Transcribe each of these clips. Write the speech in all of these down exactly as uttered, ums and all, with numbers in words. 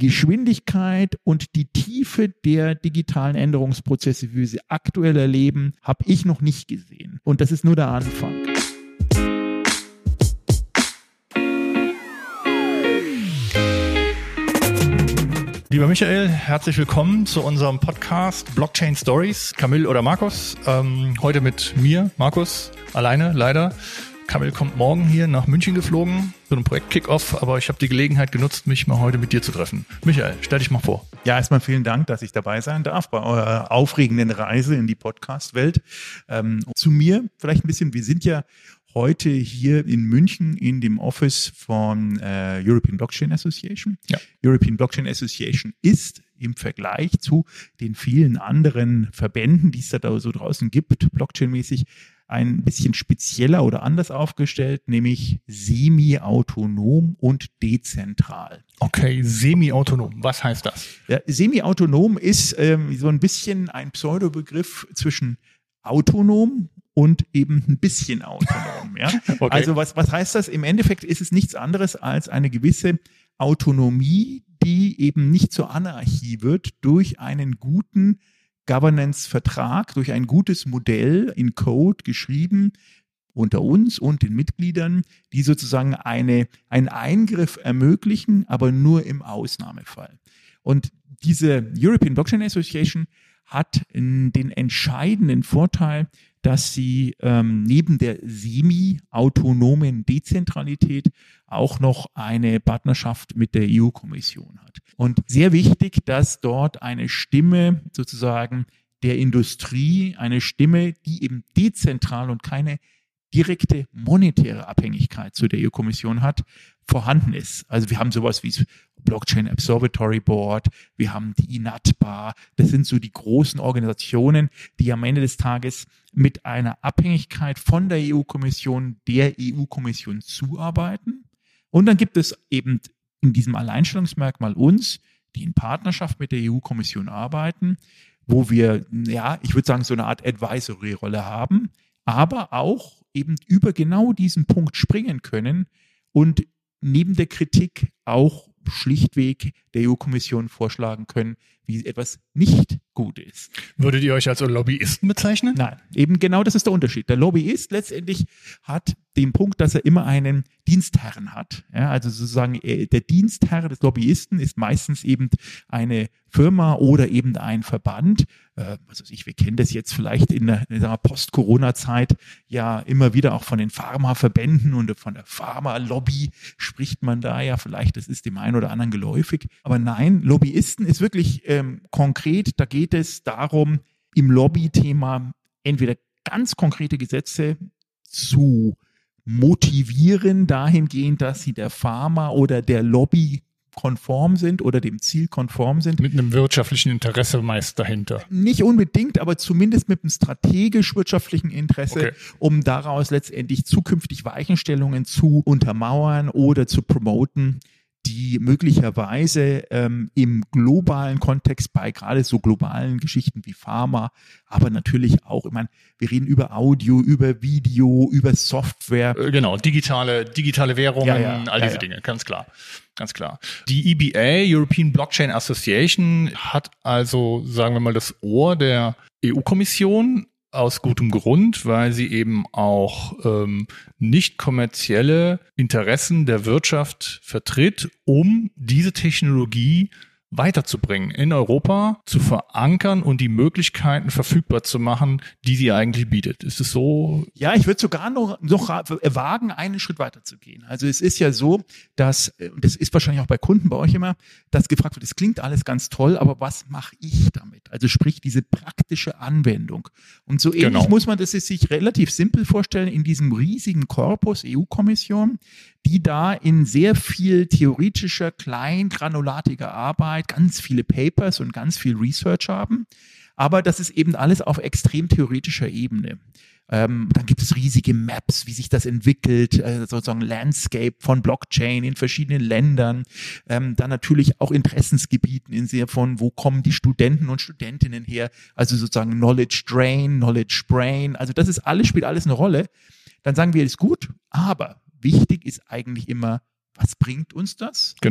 Geschwindigkeit und die Tiefe der digitalen Änderungsprozesse, wie wir sie aktuell erleben, habe ich noch nicht gesehen. Und das ist nur der Anfang. Lieber Michael, herzlich willkommen zu unserem Podcast Blockchain Stories. Kamil oder Markus? Ähm, heute mit mir, Markus, alleine, leider. Kamil kommt morgen hier nach München geflogen zu einem Projekt Kick-Off, aber ich habe die Gelegenheit genutzt, mich mal heute mit dir zu treffen. Michael, stell dich mal vor. Ja, erstmal vielen Dank, dass ich dabei sein darf bei eurer aufregenden Reise in die Podcast-Welt. Ähm, zu mir vielleicht ein bisschen, wir sind ja heute hier in München in dem Office von äh, European Blockchain Association. Ja. European Blockchain Association ist im Vergleich zu den vielen anderen Verbänden, die es da so draußen gibt, Blockchain-mäßig, ein bisschen spezieller oder anders aufgestellt, nämlich semi-autonom und dezentral. Okay, semi-autonom, was heißt das? Ja, semi-autonom ist ähm, so ein bisschen ein Pseudobegriff zwischen autonom und eben ein bisschen autonom. Ja? Okay. Also was, was heißt das? Im Endeffekt ist es nichts anderes als eine gewisse Autonomie, die eben nicht zur Anarchie wird durch einen guten Governance-Vertrag, durch ein gutes Modell in Code geschrieben unter uns und den Mitgliedern, die sozusagen eine, einen Eingriff ermöglichen, aber nur im Ausnahmefall. Und diese European Blockchain Association hat den entscheidenden Vorteil, dass sie ähm, neben der semi-autonomen Dezentralität auch noch eine Partnerschaft mit der E U-Kommission hat. Und sehr wichtig, dass dort eine Stimme sozusagen der Industrie, eine Stimme, die eben dezentral und keine direkte monetäre Abhängigkeit zu der E U-Kommission hat, vorhanden ist. Also wir haben sowas wie das Blockchain Observatory Board, wir haben die I N A T B A, das sind so die großen Organisationen, die am Ende des Tages mit einer Abhängigkeit von der E U-Kommission, der E U-Kommission zuarbeiten. Und dann gibt es eben in diesem Alleinstellungsmerkmal uns, die in Partnerschaft mit der E U-Kommission arbeiten, wo wir, ja, ich würde sagen, so eine Art Advisory-Rolle haben, aber auch eben über genau diesen Punkt springen können und neben der Kritik auch schlichtweg der E U-Kommission vorschlagen können, wie etwas nicht gut ist. Würdet ihr euch als Lobbyisten bezeichnen? Nein, eben genau das ist der Unterschied. Der Lobbyist letztendlich hat den Punkt, dass er immer einen Dienstherrn hat. Ja, also sozusagen der Dienstherr des Lobbyisten ist meistens eben eine Firma oder eben ein Verband. Äh, also ich, wir kennen das jetzt vielleicht in der, in der Post-Corona-Zeit ja immer wieder auch von den Pharmaverbänden und von der Pharma-Lobby spricht man da ja vielleicht, das ist dem einen oder anderen geläufig. Aber nein, Lobbyisten ist wirklich ähm, konkret, da geht es darum, im Lobby-Thema entweder ganz konkrete Gesetze zu motivieren dahingehend, dass sie der Pharma oder der Lobby konform sind oder dem Ziel konform sind. Mit einem wirtschaftlichen Interesse meist dahinter. Nicht unbedingt, aber zumindest mit einem strategisch-wirtschaftlichen Interesse, okay, um daraus letztendlich zukünftig Weichenstellungen zu untermauern oder zu promoten, die möglicherweise ähm, im globalen Kontext bei gerade so globalen Geschichten wie Pharma, aber natürlich auch, ich meine, wir reden über Audio, über Video, über Software. Genau, digitale, digitale Währungen, ja, ja, all diese ja, ja. Dinge, ganz klar. Ganz klar. Die E B A, European Blockchain Association, hat also, sagen wir mal, das Ohr der E U-Kommission. Aus gutem Grund, weil sie eben auch ähm, nicht kommerzielle Interessen der Wirtschaft vertritt, um diese Technologie weiterzubringen, in Europa zu verankern und die Möglichkeiten verfügbar zu machen, die sie eigentlich bietet. Ist es so? Ja, ich würde sogar noch, noch wagen, einen Schritt weiter zu gehen. Also es ist ja so, dass, und das ist wahrscheinlich auch bei Kunden bei euch immer, dass gefragt wird, es klingt alles ganz toll, aber was mache ich damit? Also sprich diese praktische Anwendung. Und so ähnlich genau. muss man das sich relativ simpel vorstellen in diesem riesigen Korpus E U-Kommission, die da in sehr viel theoretischer, klein, granulatiger Arbeit ganz viele Papers und ganz viel Research haben. Aber das ist eben alles auf extrem theoretischer Ebene. Ähm, dann gibt es riesige Maps, wie sich das entwickelt, äh, sozusagen Landscape von Blockchain in verschiedenen Ländern. Ähm, dann natürlich auch Interessensgebieten in sehr von, wo kommen die Studenten und Studentinnen her. Also sozusagen Knowledge Drain, Knowledge Brain. Also das ist alles, spielt alles eine Rolle. Dann sagen wir, ist gut, aber wichtig ist eigentlich immer, was bringt uns das? Genau.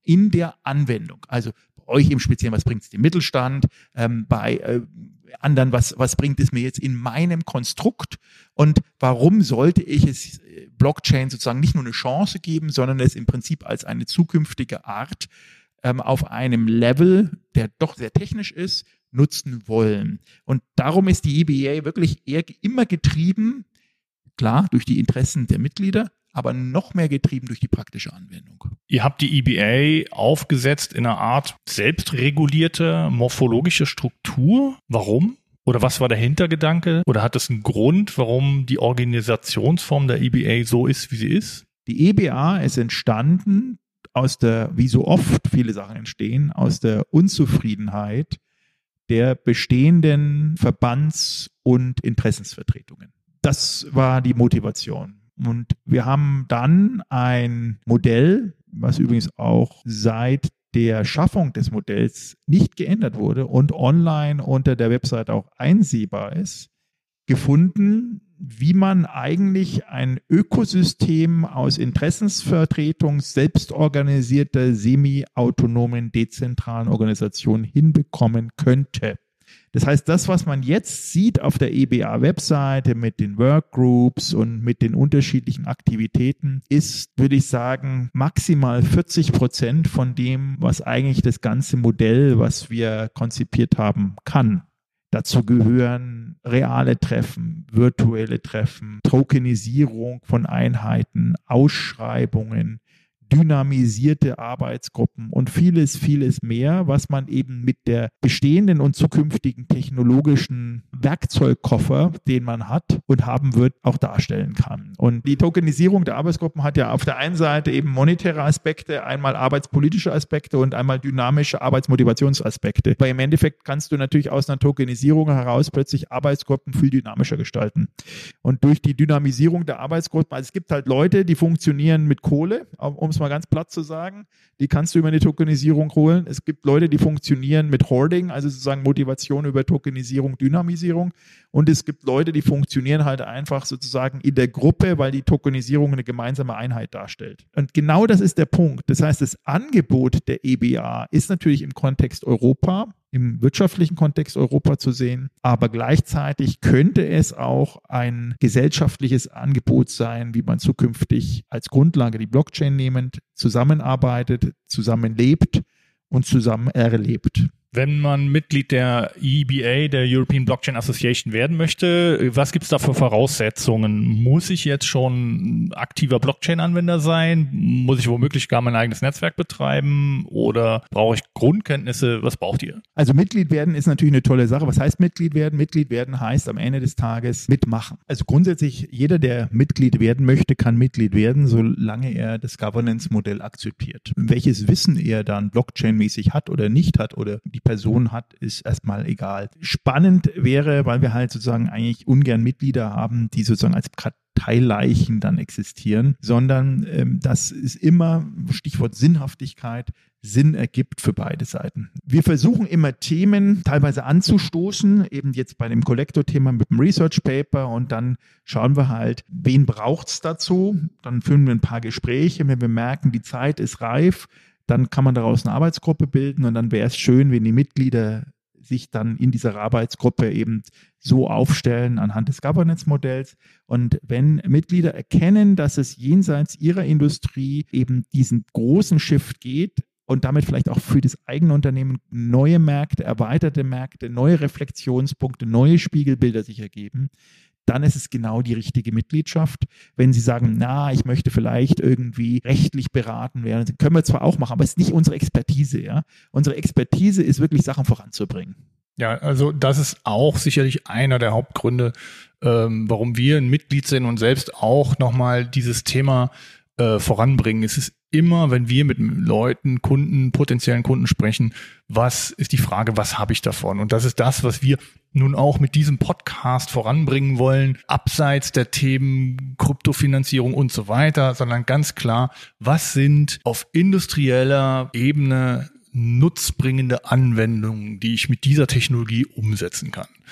in der Anwendung. Also bei euch im Speziellen, was bringt es dem Mittelstand, ähm, bei äh, anderen, was, was bringt es mir jetzt in meinem Konstrukt und warum sollte ich es Blockchain sozusagen nicht nur eine Chance geben, sondern es im Prinzip als eine zukünftige Art ähm, auf einem Level, der doch sehr technisch ist, nutzen wollen. Und darum ist die E B A wirklich eher immer getrieben, klar, durch die Interessen der Mitglieder, aber noch mehr getrieben durch die praktische Anwendung. Ihr habt die E B A aufgesetzt in einer Art selbstregulierte morphologische Struktur. Warum? Oder was war der Hintergedanke? Oder hat es einen Grund, warum die Organisationsform der E B A so ist, wie sie ist? Die E B A ist entstanden aus der, wie so oft viele Sachen entstehen, aus der Unzufriedenheit der bestehenden Verbands- und Interessensvertretungen. Das war die Motivation. Und wir haben dann ein Modell, was übrigens auch seit der Schaffung des Modells nicht geändert wurde und online unter der Website auch einsehbar ist, gefunden, wie man eigentlich ein Ökosystem aus Interessensvertretung selbstorganisierter, semi-autonomen, dezentralen Organisationen hinbekommen könnte. Das heißt, das, was man jetzt sieht auf der E B A-Webseite mit den Workgroups und mit den unterschiedlichen Aktivitäten, ist, würde ich sagen, maximal vierzig Prozent von dem, was eigentlich das ganze Modell, was wir konzipiert haben, kann. Dazu gehören reale Treffen, virtuelle Treffen, Tokenisierung von Einheiten, Ausschreibungen, dynamisierte Arbeitsgruppen und vieles, vieles mehr, was man eben mit der bestehenden und zukünftigen technologischen Werkzeugkoffer, den man hat und haben wird, auch darstellen kann. Und die Tokenisierung der Arbeitsgruppen hat ja auf der einen Seite eben monetäre Aspekte, einmal arbeitspolitische Aspekte und einmal dynamische Arbeitsmotivationsaspekte. Weil im Endeffekt kannst du natürlich aus einer Tokenisierung heraus plötzlich Arbeitsgruppen viel dynamischer gestalten. Und durch die Dynamisierung der Arbeitsgruppen, also es gibt halt Leute, die funktionieren mit Kohle, um es mal ganz platt zu sagen, die kannst du über eine Tokenisierung holen. Es gibt Leute, die funktionieren mit Hoarding, also sozusagen Motivation über Tokenisierung, Dynamisierung. Und es gibt Leute, die funktionieren halt einfach sozusagen in der Gruppe, weil die Tokenisierung eine gemeinsame Einheit darstellt. Und genau das ist der Punkt. Das heißt, das Angebot der E B A ist natürlich im Kontext Europa, im wirtschaftlichen Kontext Europa zu sehen, aber gleichzeitig könnte es auch ein gesellschaftliches Angebot sein, wie man zukünftig als Grundlage die Blockchain nehmend zusammenarbeitet, zusammenlebt und zusammen erlebt. Wenn man Mitglied der E B A, der European Blockchain Association, werden möchte, was gibt es da für Voraussetzungen? Muss ich jetzt schon aktiver Blockchain-Anwender sein? Muss ich womöglich gar mein eigenes Netzwerk betreiben? Oder brauche ich Grundkenntnisse? Was braucht ihr? Also Mitglied werden ist natürlich eine tolle Sache. Was heißt Mitglied werden? Mitglied werden heißt am Ende des Tages mitmachen. Also grundsätzlich jeder, der Mitglied werden möchte, kann Mitglied werden, solange er das Governance-Modell akzeptiert. Welches Wissen er dann Blockchain-mäßig hat oder nicht hat oder die Person hat, ist erstmal egal. Spannend wäre, weil wir halt sozusagen eigentlich ungern Mitglieder haben, die sozusagen als Karteileichen dann existieren, sondern ähm, das ist immer, Stichwort Sinnhaftigkeit, Sinn ergibt für beide Seiten. Wir versuchen immer Themen teilweise anzustoßen, eben jetzt bei dem Collector-Thema mit dem Research Paper und dann schauen wir halt, wen braucht es dazu? Dann führen wir ein paar Gespräche, wenn wir merken, die Zeit ist reif, dann kann man daraus eine Arbeitsgruppe bilden und dann wäre es schön, wenn die Mitglieder sich dann in dieser Arbeitsgruppe eben so aufstellen anhand des Governance-Modells. Und wenn Mitglieder erkennen, dass es jenseits ihrer Industrie eben diesen großen Shift geht und damit vielleicht auch für das eigene Unternehmen neue Märkte, erweiterte Märkte, neue Reflexionspunkte, neue Spiegelbilder sich ergeben, dann ist es genau die richtige Mitgliedschaft. Wenn Sie sagen, na, ich möchte vielleicht irgendwie rechtlich beraten werden, können wir zwar auch machen, aber es ist nicht unsere Expertise. Ja? Unsere Expertise ist wirklich, Sachen voranzubringen. Ja, also das ist auch sicherlich einer der Hauptgründe, ähm, warum wir ein Mitglied sind und selbst auch nochmal dieses Thema äh, voranbringen. Es ist immer, wenn wir mit Leuten, Kunden, potenziellen Kunden sprechen, was ist die Frage, was habe ich davon? Und das ist das, was wir nun auch mit diesem Podcast voranbringen wollen, abseits der Themen Kryptofinanzierung und so weiter, sondern ganz klar, was sind auf industrieller Ebene nutzbringende Anwendungen, die ich mit dieser Technologie umsetzen kann?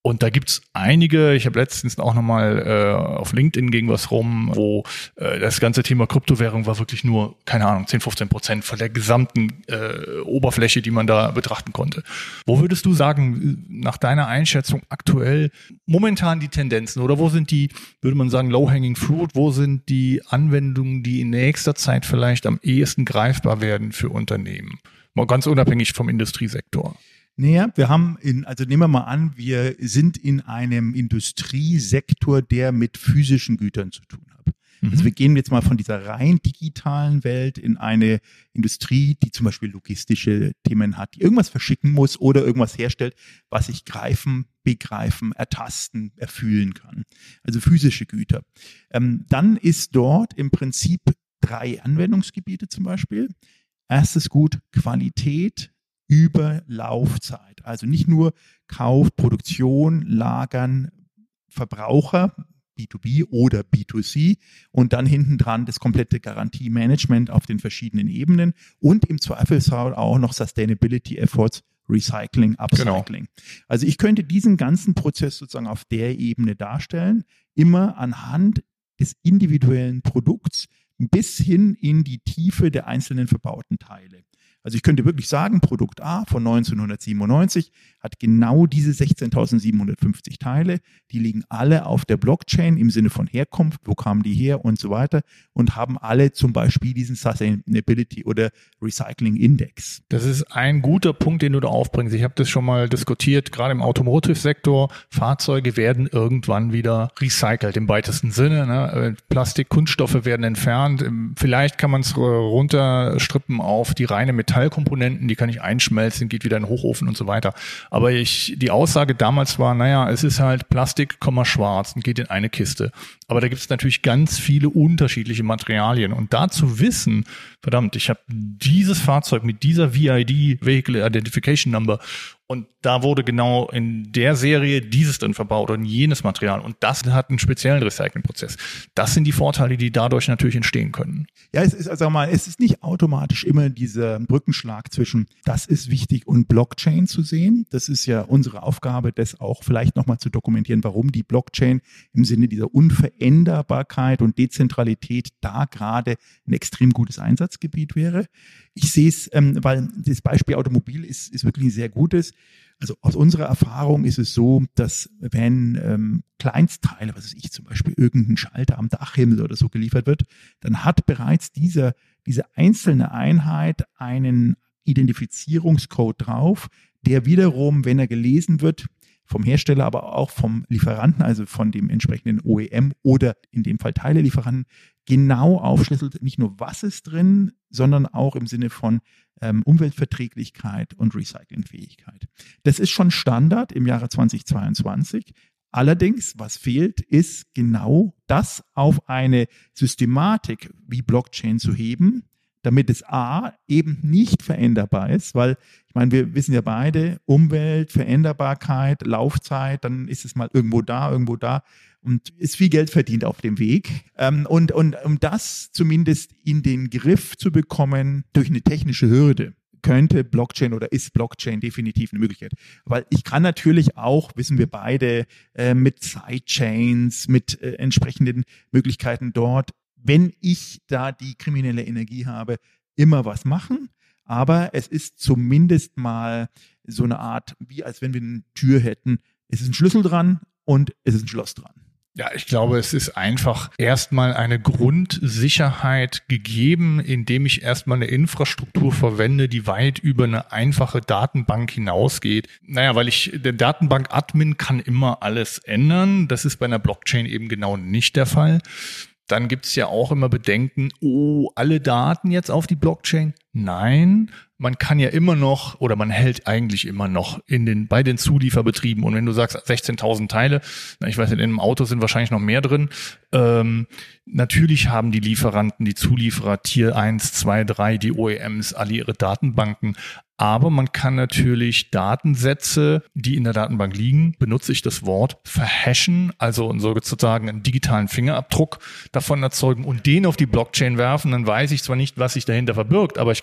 Und da gibt's einige, ich habe letztens auch nochmal äh, auf LinkedIn ging was rum, wo äh, das ganze Thema Kryptowährung war wirklich nur, keine Ahnung, zehn, fünfzehn Prozent von der gesamten äh, Oberfläche, die man da betrachten konnte. Wo würdest du sagen, nach deiner Einschätzung aktuell momentan die Tendenzen oder wo sind die, würde man sagen, low-hanging fruit, wo sind die Anwendungen, die in nächster Zeit vielleicht am ehesten greifbar werden für Unternehmen? Mal ganz unabhängig vom Industriesektor. Naja, wir haben in, also nehmen wir mal an, wir sind in einem Industriesektor, der mit physischen Gütern zu tun hat. Mhm. Also wir gehen jetzt mal von dieser rein digitalen Welt in eine Industrie, die zum Beispiel logistische Themen hat, die irgendwas verschicken muss oder irgendwas herstellt, was ich greifen, begreifen, ertasten, erfühlen kann. Also physische Güter. Ähm, dann ist dort im Prinzip drei Anwendungsgebiete zum Beispiel. Erstes Gut, Qualität über Laufzeit. Also nicht nur Kauf, Produktion, Lagern, Verbraucher, B zwei B oder B zwei C und dann hinten dran das komplette Garantiemanagement auf den verschiedenen Ebenen und im Zweifelsfall auch noch Sustainability Efforts, Recycling, Upcycling. Genau. Also ich könnte diesen ganzen Prozess sozusagen auf der Ebene darstellen, immer anhand des individuellen Produkts bis hin in die Tiefe der einzelnen verbauten Teile. Also ich könnte wirklich sagen, Produkt A von neunzehnhundertsiebenundneunzig hat genau diese sechzehntausendsiebenhundertfünfzig Teile. Die liegen alle auf der Blockchain im Sinne von Herkunft, wo kamen die her und so weiter und haben alle zum Beispiel diesen Sustainability oder Recycling Index. Das ist ein guter Punkt, den du da aufbringst. Ich habe das schon mal diskutiert, gerade im Automotive-Sektor. Fahrzeuge werden irgendwann wieder recycelt im weitesten Sinne. Ne? Plastik, Kunststoffe werden entfernt. Vielleicht kann man es runterstrippen auf die reine Metallkomponenten, die kann ich einschmelzen, geht wieder in den Hochofen und so weiter. Aber ich, die Aussage damals war, naja, es ist halt Plastik, schwarz und geht in eine Kiste. Aber da gibt es natürlich ganz viele unterschiedliche Materialien. Und da zu wissen, verdammt, ich habe dieses Fahrzeug mit dieser V I D, Vehicle Identification Number, und da wurde genau in der Serie dieses drin verbaut und jenes Material. Und das hat einen speziellen Recyclingprozess. Das sind die Vorteile, die dadurch natürlich entstehen können. Ja, es ist, also mal, es ist nicht automatisch immer dieser Brückenschlag zwischen, das ist wichtig und Blockchain zu sehen. Das ist ja unsere Aufgabe, das auch vielleicht nochmal zu dokumentieren, warum die Blockchain im Sinne dieser Unveränderbarkeit und Dezentralität da gerade ein extrem gutes Einsatzgebiet wäre. Ich sehe es, ähm, weil das Beispiel Automobil ist, ist wirklich ein sehr gutes. Also aus unserer Erfahrung ist es so, dass wenn ähm, Kleinstteile, was weiß ich, zum Beispiel irgendein Schalter am Dachhimmel oder so geliefert wird, dann hat bereits dieser, diese einzelne Einheit einen Identifizierungscode drauf, der wiederum, wenn er gelesen wird, vom Hersteller, aber auch vom Lieferanten, also von dem entsprechenden O E M oder in dem Fall Teilelieferanten, genau aufschlüsselt, nicht nur was ist drin, sondern auch im Sinne von ähm, Umweltverträglichkeit und Recyclingfähigkeit. Das ist schon Standard im Jahre zweitausendzweiundzwanzig. Allerdings, was fehlt, ist genau das auf eine Systematik wie Blockchain zu heben, damit es A, eben nicht veränderbar ist, weil ich meine, wir wissen ja beide, Umwelt, Veränderbarkeit, Laufzeit, dann ist es mal irgendwo da, irgendwo da und ist viel Geld verdient auf dem Weg. Und, und um das zumindest in den Griff zu bekommen durch eine technische Hürde, könnte Blockchain oder ist Blockchain definitiv eine Möglichkeit. Weil ich kann natürlich auch, wissen wir beide, mit Sidechains, mit entsprechenden Möglichkeiten dort, wenn ich da die kriminelle Energie habe, immer was machen. Aber es ist zumindest mal so eine Art, wie als wenn wir eine Tür hätten. Es ist ein Schlüssel dran und es ist ein Schloss dran. Ja, ich glaube, es ist einfach erstmal eine Grundsicherheit gegeben, indem ich erstmal eine Infrastruktur verwende, die weit über eine einfache Datenbank hinausgeht. Naja, weil ich, der Datenbank-Admin kann immer alles ändern. Das ist bei einer Blockchain eben genau nicht der Fall. Dann gibt es ja auch immer Bedenken, oh, alle Daten jetzt auf die Blockchain? Nein, man kann ja immer noch oder man hält eigentlich immer noch in den bei den Zulieferbetrieben. Und wenn du sagst sechzehntausend Teile, na, ich weiß nicht, in einem Auto sind wahrscheinlich noch mehr drin. Ähm, natürlich haben die Lieferanten, die Zulieferer, Tier eins, zwei, drei, die O E Ms, alle ihre Datenbanken. Aber man kann natürlich Datensätze, die in der Datenbank liegen, benutze ich das Wort, verhashen, also sozusagen einen digitalen Fingerabdruck davon erzeugen und den auf die Blockchain werfen. Dann weiß ich zwar nicht, was sich dahinter verbirgt, aber ich kann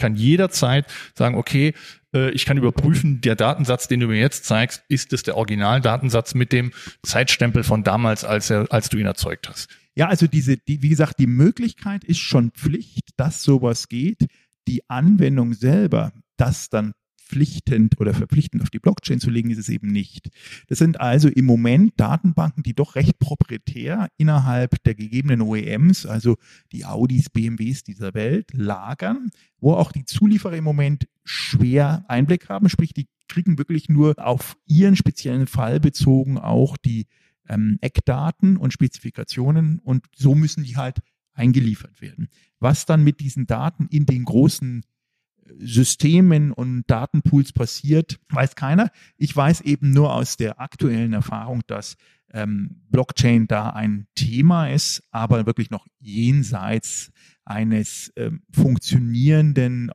kann jederzeit sagen, okay, äh, ich kann überprüfen, der Datensatz, den du mir jetzt zeigst, ist es der Originaldatensatz mit dem Zeitstempel von damals, als er, als du ihn erzeugt hast. Ja, also diese, die, wie gesagt, die Möglichkeit ist schon Pflicht, dass sowas geht. Die Anwendung selber, das dann pflichtend oder verpflichtend auf die Blockchain zu legen, ist es eben nicht. Das sind also im Moment Datenbanken, die doch recht proprietär innerhalb der gegebenen O E Ms, also die Audis, B M Ws dieser Welt, lagern, wo auch die Zulieferer im Moment schwer Einblick haben, sprich, die kriegen wirklich nur auf ihren speziellen Fall bezogen auch die ähm, Eckdaten und Spezifikationen und so müssen die halt eingeliefert werden. Was dann mit diesen Daten in den großen Systemen und Datenpools passiert, weiß keiner. Ich weiß eben nur aus der aktuellen Erfahrung, dass ähm, Blockchain da ein Thema ist, aber wirklich noch jenseits eines ähm, funktionierenden,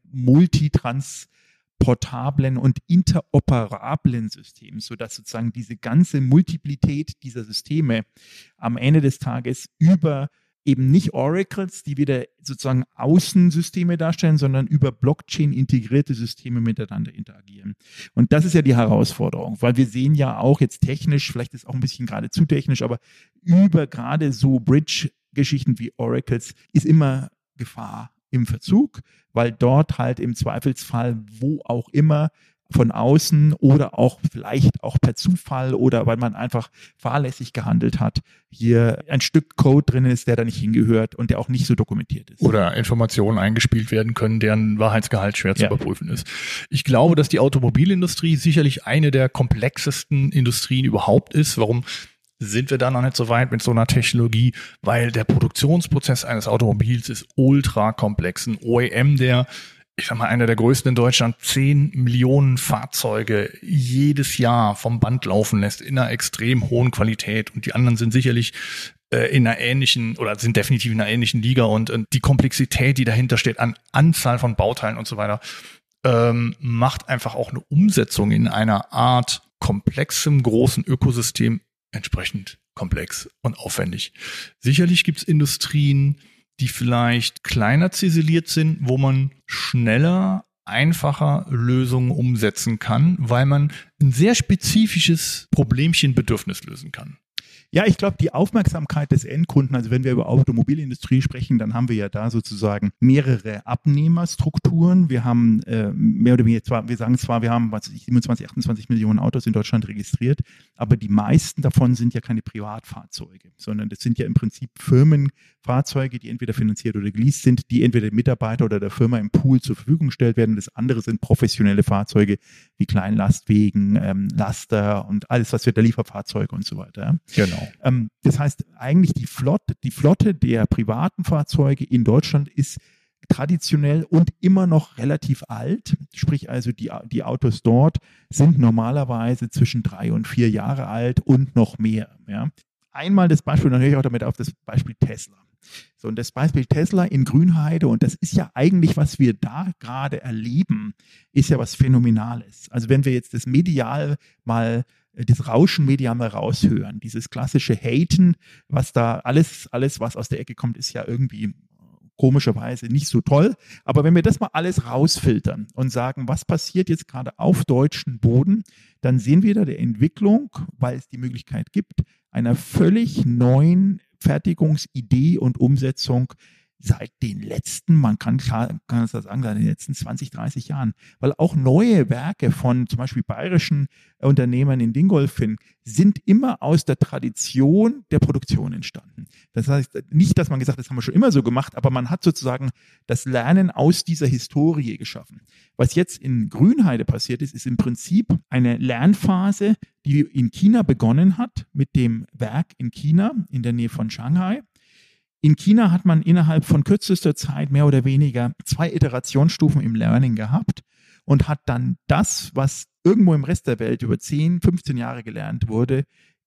multitransportablen und interoperablen Systems, sodass sozusagen diese ganze Multiplität dieser Systeme am Ende des Tages über eben nicht Oracles, die wieder sozusagen Außensysteme darstellen, sondern über Blockchain integrierte Systeme miteinander interagieren. Und das ist ja die Herausforderung, weil wir sehen ja auch jetzt technisch, vielleicht ist auch ein bisschen gerade zu technisch, aber über gerade so Bridge-Geschichten wie Oracles ist immer Gefahr im Verzug, weil dort halt im Zweifelsfall, wo auch immer, von außen oder auch vielleicht auch per Zufall oder weil man einfach fahrlässig gehandelt hat, hier ein Stück Code drin ist, der da nicht hingehört und der auch nicht so dokumentiert ist. Oder Informationen eingespielt werden können, deren Wahrheitsgehalt schwer zu ja. überprüfen ist. Ich glaube, dass die Automobilindustrie sicherlich eine der komplexesten Industrien überhaupt ist. Warum sind wir da noch nicht so weit mit so einer Technologie? Weil der Produktionsprozess eines Automobils ist ultra komplex. Ein O E M, der ich sag mal, einer der größten in Deutschland, zehn Millionen Fahrzeuge jedes Jahr vom Band laufen lässt in einer extrem hohen Qualität und die anderen sind sicherlich äh, in einer ähnlichen oder sind definitiv in einer ähnlichen Liga und, und die Komplexität, die dahinter steht an Anzahl von Bauteilen und so weiter, ähm, macht einfach auch eine Umsetzung in einer Art komplexem, großen Ökosystem entsprechend komplex und aufwendig. Sicherlich gibt's Industrien, die vielleicht kleiner ziseliert sind, wo man schneller, einfacher Lösungen umsetzen kann, weil man ein sehr spezifisches Problemchen, Bedürfnis lösen kann. Ja, ich glaube, die Aufmerksamkeit des Endkunden, also wenn wir über Automobilindustrie sprechen, dann haben wir ja da sozusagen mehrere Abnehmerstrukturen. Wir haben äh, mehr oder weniger, zwar, wir sagen zwar, wir haben was weiß ich, siebenundzwanzig, achtundzwanzig Millionen Autos in Deutschland registriert, aber die meisten davon sind ja keine Privatfahrzeuge, sondern das sind ja im Prinzip Firmenfahrzeuge, die entweder finanziert oder geleast sind, die entweder dem Mitarbeiter oder der Firma im Pool zur Verfügung gestellt werden. Das andere sind professionelle Fahrzeuge wie Kleinlastwagen, ähm, Laster und alles, was für der Lieferfahrzeuge und so weiter. Genau. Ähm, das heißt, eigentlich die Flotte, die Flotte der privaten Fahrzeuge in Deutschland ist traditionell und immer noch relativ alt. Sprich also, die, die Autos dort sind normalerweise zwischen drei und vier Jahre alt und noch mehr. Ja. Einmal das Beispiel, dann höre ich auch damit auf, das Beispiel Tesla. So, und das Beispiel Tesla in Grünheide, und das ist ja eigentlich, was wir da gerade erleben, ist ja was Phänomenales. Also wenn wir jetzt das medial mal das Rauschen medial mal raushören, dieses klassische Haten, was da alles, alles, was aus der Ecke kommt, ist ja irgendwie komischerweise nicht so toll. Aber wenn wir das mal alles rausfiltern und sagen, was passiert jetzt gerade auf deutschem Boden, dann sehen wir da die Entwicklung, weil es die Möglichkeit gibt, einer völlig neuen Fertigungsidee und Umsetzung seit den letzten, man kann klar, kann es das sagen, seit den letzten zwanzig, dreißig Jahren. Weil auch neue Werke von zum Beispiel bayerischen Unternehmern in Dingolfing sind immer aus der Tradition der Produktion entstanden. Das heißt nicht, dass man gesagt hat, das haben wir schon immer so gemacht, aber man hat sozusagen das Lernen aus dieser Historie geschaffen. Was jetzt in Grünheide passiert ist, ist im Prinzip eine Lernphase, die in China begonnen hat, mit dem Werk in China in der Nähe von Shanghai. In China hat man innerhalb von kürzester Zeit mehr oder weniger zwei Iterationsstufen im Learning gehabt und hat dann das, was irgendwo im Rest der Welt über zehn, fünfzehn Jahre gelernt wurde,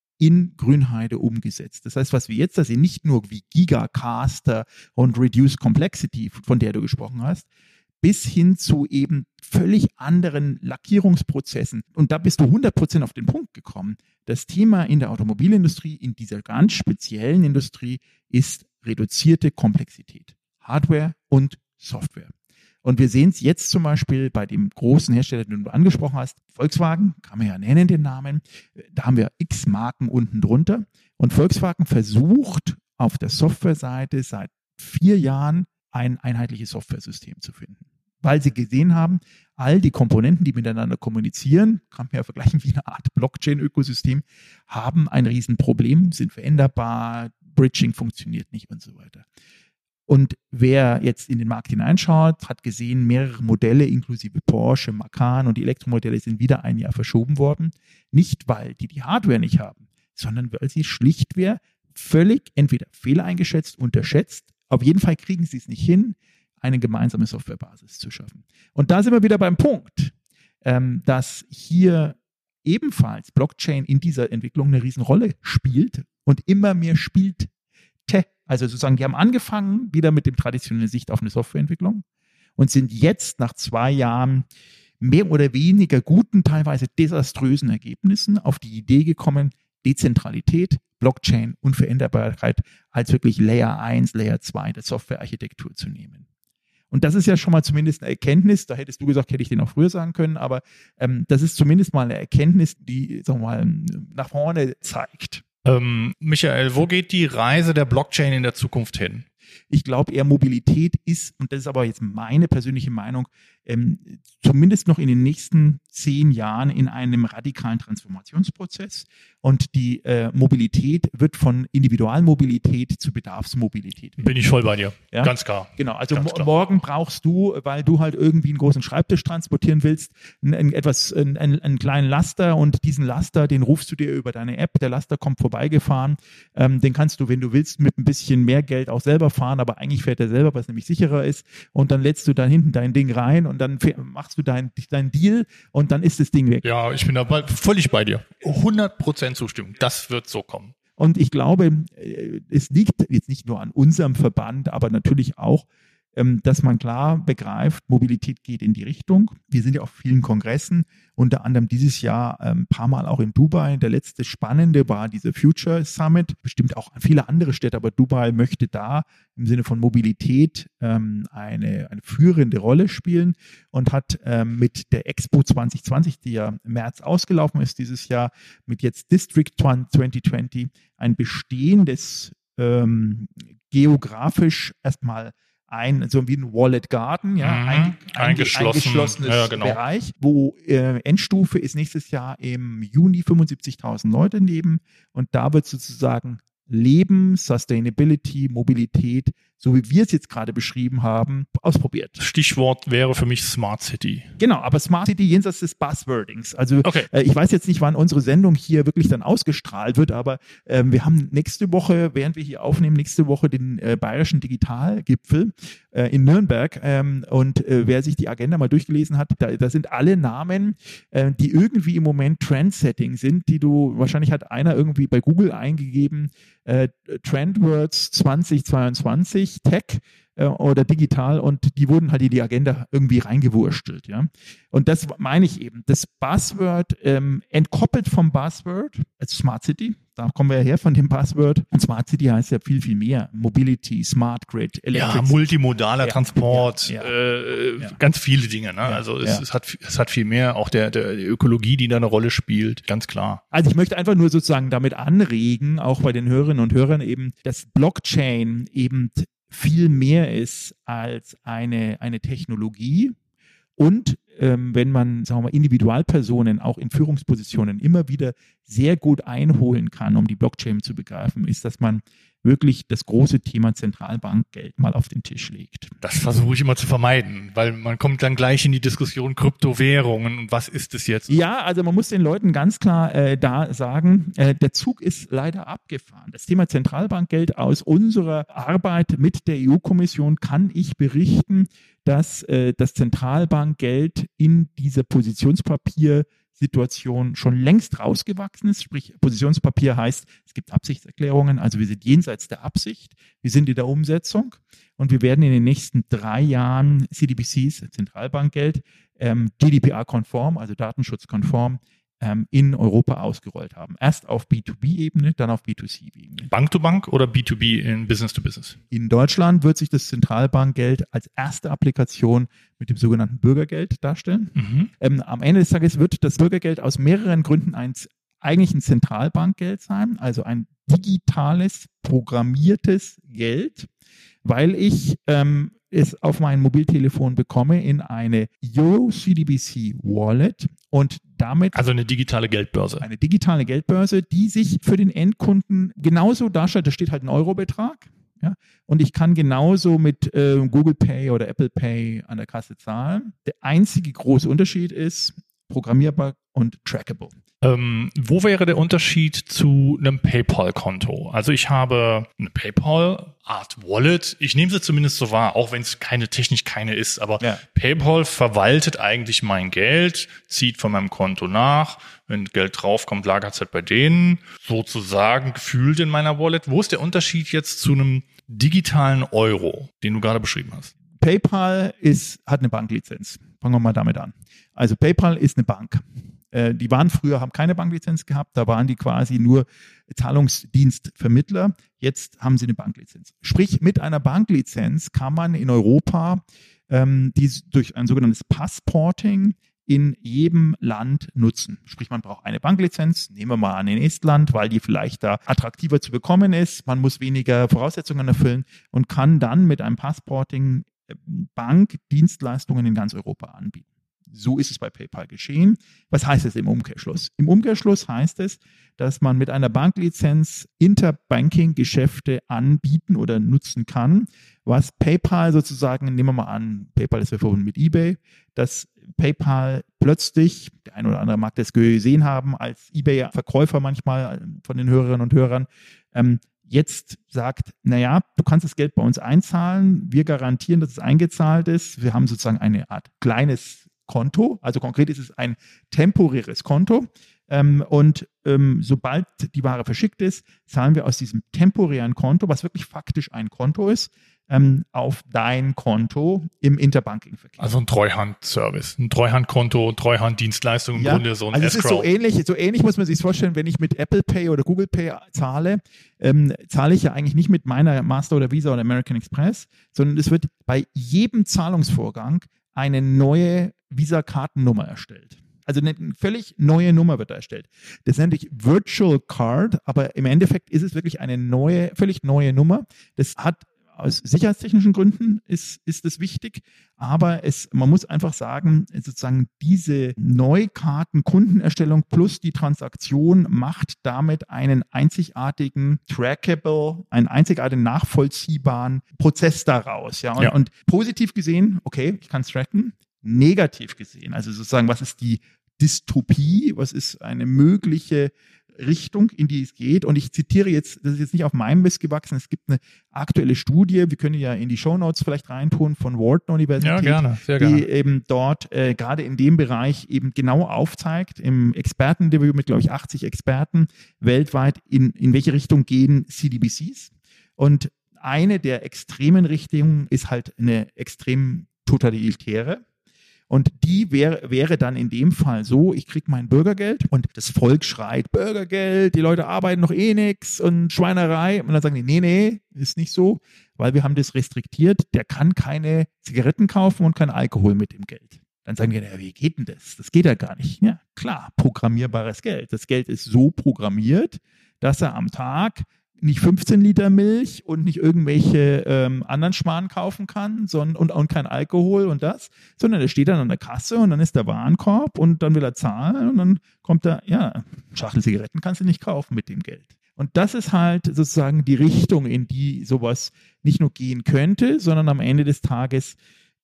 in Grünheide umgesetzt. Das heißt, was wir jetzt da sehen, nicht nur wie Gigacaster und Reduced Complexity, von der du gesprochen hast, bis hin zu eben völlig anderen Lackierungsprozessen. Und da bist du hundert Prozent auf den Punkt gekommen. Das Thema in der Automobilindustrie, in dieser ganz speziellen Industrie, ist reduzierte Komplexität. Hardware und Software. Und wir sehen es jetzt zum Beispiel bei dem großen Hersteller, den du angesprochen hast, Volkswagen, kann man ja nennen den Namen, da haben wir x Marken unten drunter. Und Volkswagen versucht auf der Softwareseite seit vier Jahren ein einheitliches Softwaresystem zu finden. Weil sie gesehen haben, all die Komponenten, die miteinander kommunizieren, kann man ja vergleichen wie eine Art Blockchain-Ökosystem, haben ein Riesenproblem, sind veränderbar, Bridging funktioniert nicht und so weiter. Und wer jetzt in den Markt hineinschaut, hat gesehen, mehrere Modelle inklusive Porsche, Macan und die Elektromodelle sind wieder ein Jahr verschoben worden. Nicht, weil die die Hardware nicht haben, sondern weil sie schlichtweg völlig entweder fehleingeschätzt, unterschätzt, auf jeden Fall kriegen sie es nicht hin, eine gemeinsame Softwarebasis zu schaffen. Und da sind wir wieder beim Punkt, ähm, dass hier ebenfalls Blockchain in dieser Entwicklung eine Riesenrolle spielt und immer mehr spielte. Also sozusagen, die haben angefangen wieder mit dem traditionellen Sicht auf eine Softwareentwicklung und sind jetzt nach zwei Jahren mehr oder weniger guten, teilweise desaströsen Ergebnissen auf die Idee gekommen, Dezentralität, Blockchain und Veränderbarkeit als wirklich Layer eins, Layer zwei der Softwarearchitektur zu nehmen. Und das ist ja schon mal zumindest eine Erkenntnis, da hättest du gesagt, hätte ich den auch früher sagen können, aber ähm, das ist zumindest mal eine Erkenntnis, die, sagen wir mal, nach vorne zeigt. Ähm, Michael, wo geht die Reise der Blockchain in der Zukunft hin? Ich glaube eher Mobilität ist, und das ist aber jetzt meine persönliche Meinung, ähm, zumindest noch in den nächsten zehn Jahren in einem radikalen Transformationsprozess. Und die äh, Mobilität wird von Individualmobilität zu Bedarfsmobilität werden. Bin ich voll bei dir, ja? Ganz klar. Genau, also Ganz mo- klar. morgen brauchst du, weil du halt irgendwie einen großen Schreibtisch transportieren willst, ein, ein, etwas, ein, ein, einen kleinen Laster und diesen Laster, den rufst du dir über deine App, der Laster kommt vorbeigefahren, ähm, den kannst du, wenn du willst, mit ein bisschen mehr Geld auch selber fahren, aber eigentlich fährt er selber, was nämlich sicherer ist, und dann lädst du da hinten dein Ding rein und dann machst du deinen dein Deal und dann ist das Ding weg. Ja, ich bin da völlig bei dir. hundert Prozent Zustimmung. Das wird so kommen. Und ich glaube, es liegt jetzt nicht nur an unserem Verband, aber natürlich auch, dass man klar begreift, Mobilität geht in die Richtung. Wir sind ja auf vielen Kongressen, unter anderem dieses Jahr ein paar Mal auch in Dubai. Der letzte spannende war dieser Future Summit, bestimmt auch viele andere Städte, aber Dubai möchte da im Sinne von Mobilität ähm, eine, eine führende Rolle spielen und hat ähm, mit der Expo zwanzig zwanzig, die ja im März ausgelaufen ist dieses Jahr, mit jetzt District zwanzig zwanzig ein bestehendes ähm, geografisch erstmal ein, so wie ein Wallet Garden, ja, mhm. ein, ein, Eingeschlossen. eingeschlossenes ja, genau. Bereich, wo äh, Endstufe ist nächstes Jahr im Juni fünfundsiebzigtausend Leute leben und da wird sozusagen Leben, Sustainability, Mobilität, so wie wir es jetzt gerade beschrieben haben, ausprobiert. Stichwort wäre für mich Smart City. Genau, aber Smart City jenseits des Buzzwordings. Also okay. äh, ich weiß jetzt nicht, wann unsere Sendung hier wirklich dann ausgestrahlt wird, aber äh, wir haben nächste Woche, während wir hier aufnehmen, nächste Woche den äh, Bayerischen Digitalgipfel äh, in Nürnberg. Ähm, und äh, wer sich die Agenda mal durchgelesen hat, da, da sind alle Namen, äh, die irgendwie im Moment Trendsetting sind, die du, wahrscheinlich hat einer irgendwie bei Google eingegeben, äh, Trendwords zwanzig zweiundzwanzig, Tech äh, oder digital, und die wurden halt in die Agenda irgendwie reingewurstelt. Ja? Und das meine ich eben. Das Buzzword ähm, entkoppelt vom Buzzword, als Smart City, da kommen wir ja her von dem Buzzword. Und Smart City heißt ja viel, viel mehr. Mobility, Smart Grid, Electric. Ja, multimodaler ja, Transport, ja, ja, äh, ja. ganz viele Dinge. Ne? Ja, also es, ja. es, hat, es hat viel mehr, auch der, der die Ökologie, die da eine Rolle spielt, ganz klar. Also ich möchte einfach nur sozusagen damit anregen, auch bei den Hörerinnen und Hörern eben, dass Blockchain eben viel mehr ist als eine, eine Technologie. Und ähm, wenn man, sagen wir mal, Individualpersonen auch in Führungspositionen immer wieder sehr gut einholen kann, um die Blockchain zu begreifen, ist, dass man wirklich das große Thema Zentralbankgeld mal auf den Tisch legt. Das versuche ich immer zu vermeiden, weil man kommt dann gleich in die Diskussion Kryptowährungen und was ist es jetzt? Ja, also man muss den Leuten ganz klar äh, da sagen, äh, der Zug ist leider abgefahren. Das Thema Zentralbankgeld aus unserer Arbeit mit der E U-Kommission kann ich berichten, dass äh, das Zentralbankgeld in dieser Positionspapier Situation schon längst rausgewachsen ist. Sprich, Positionspapier heißt, es gibt Absichtserklärungen, also wir sind jenseits der Absicht, wir sind in der Umsetzung und wir werden in den nächsten drei Jahren C D B Cs, Zentralbankgeld, ähm, G D P R-konform, also datenschutzkonform, ähm, in Europa ausgerollt haben. Erst auf B zwei B-Ebene, dann auf B zwei C-Ebene. Bank-to-Bank oder B zwei B in Business-to-Business? In Deutschland wird sich das Zentralbankgeld als erste Applikation mit dem sogenannten Bürgergeld darstellen. Mhm. Ähm, am Ende des Tages wird das Bürgergeld aus mehreren Gründen ein, eigentlich ein Zentralbankgeld sein, also ein digitales, programmiertes Geld, weil ich ähm, es auf mein Mobiltelefon bekomme in eine Euro-C D B C Wallet und damit also eine digitale Geldbörse. Eine digitale Geldbörse, die sich für den Endkunden genauso darstellt. Da steht halt ein Eurobetrag. Ja, und ich kann genauso mit äh, Google Pay oder Apple Pay an der Kasse zahlen. Der einzige große Unterschied ist programmierbar und trackable. Ähm, wo wäre der Unterschied zu einem PayPal-Konto? Also ich habe eine PayPal-Art Wallet. Ich nehme sie zumindest so wahr, auch wenn es keine technisch keine ist. Aber ja. PayPal verwaltet eigentlich mein Geld, zieht von meinem Konto nach. Wenn Geld draufkommt, lagert es halt bei denen. Sozusagen gefühlt in meiner Wallet. Wo ist der Unterschied jetzt zu einem digitalen Euro, den du gerade beschrieben hast? PayPal ist, hat eine Banklizenz. Fangen wir mal damit an. Also PayPal ist eine Bank. Äh, die waren früher, haben keine Banklizenz gehabt, da waren die quasi nur Zahlungsdienstvermittler. Jetzt haben sie eine Banklizenz. Sprich, mit einer Banklizenz kann man in Europa ähm, die durch ein sogenanntes Passporting in jedem Land nutzen. Sprich, man braucht eine Banklizenz, nehmen wir mal an in Estland, weil die vielleicht da attraktiver zu bekommen ist. Man muss weniger Voraussetzungen erfüllen und kann dann mit einem Passporting Bankdienstleistungen in ganz Europa anbieten. So ist es bei PayPal geschehen. Was heißt es im Umkehrschluss? Im Umkehrschluss heißt es, dass man mit einer Banklizenz Interbanking-Geschäfte anbieten oder nutzen kann, was PayPal sozusagen, nehmen wir mal an, PayPal ist ja verbunden mit eBay, dass PayPal plötzlich, der eine oder andere mag das gesehen haben, als eBay-Verkäufer manchmal von den Hörerinnen und Hörern, ähm, jetzt sagt, naja, du kannst das Geld bei uns einzahlen, wir garantieren, dass es eingezahlt ist. Wir haben sozusagen eine Art kleines Konto, also konkret ist es ein temporäres Konto. Ähm, und ähm, sobald die Ware verschickt ist, zahlen wir aus diesem temporären Konto, was wirklich faktisch ein Konto ist, ähm, auf dein Konto im Interbanking-Verkehr. Also ein Treuhandservice, ein Treuhandkonto, Treuhanddienstleistung im ja, Grunde so ein also es ist so ähnlich, so ähnlich muss man sich vorstellen, wenn ich mit Apple Pay oder Google Pay zahle, ähm, zahle ich ja eigentlich nicht mit meiner Master oder Visa oder American Express, sondern es wird bei jedem Zahlungsvorgang eine neue Visa-Kartennummer erstellt. Also eine völlig neue Nummer wird da erstellt. Das nennt sich Virtual Card, aber im Endeffekt ist es wirklich eine neue, völlig neue Nummer. Das hat aus sicherheitstechnischen Gründen ist, ist es wichtig, aber es, man muss einfach sagen, sozusagen diese Neukarten-Kundenerstellung plus die Transaktion macht damit einen einzigartigen, trackable, einen einzigartigen, nachvollziehbaren Prozess daraus. Ja? Und, ja. und positiv gesehen, okay, ich kann es tracken, negativ gesehen, also sozusagen, was ist die Dystopie, was ist eine mögliche Richtung, in die es geht. Und ich zitiere jetzt, das ist jetzt nicht auf meinem Mist gewachsen, es gibt eine aktuelle Studie, wir können ja in die Shownotes vielleicht reintun, von Wharton Universität, ja, gerne, sehr gerne. Die eben dort äh, gerade in dem Bereich eben genau aufzeigt, im Experteninterview mit, glaube ich, achtzig Experten weltweit, in, in welche Richtung gehen C D B Cs. Und eine der extremen Richtungen ist halt eine extrem totalitäre. Und die wäre, wäre dann in dem Fall so, ich kriege mein Bürgergeld und das Volk schreit, Bürgergeld, die Leute arbeiten noch eh nix und Schweinerei. Und dann sagen die, nee, nee, ist nicht so, weil wir haben das restriktiert, der kann keine Zigaretten kaufen und kein Alkohol mit dem Geld. Dann sagen die, ja, wie geht denn das? Das geht ja gar nicht. Ja, klar, programmierbares Geld. Das Geld ist so programmiert, dass er am Tag nicht fünfzehn Liter Milch und nicht irgendwelche ähm, anderen Schmarrn kaufen kann sondern, und, und kein Alkohol und das, sondern der steht dann an der Kasse und dann ist der Warenkorb und dann will er zahlen und dann kommt er, ja, Schachtel Zigaretten kannst du nicht kaufen mit dem Geld. Und das ist halt sozusagen die Richtung, in die sowas nicht nur gehen könnte, sondern am Ende des Tages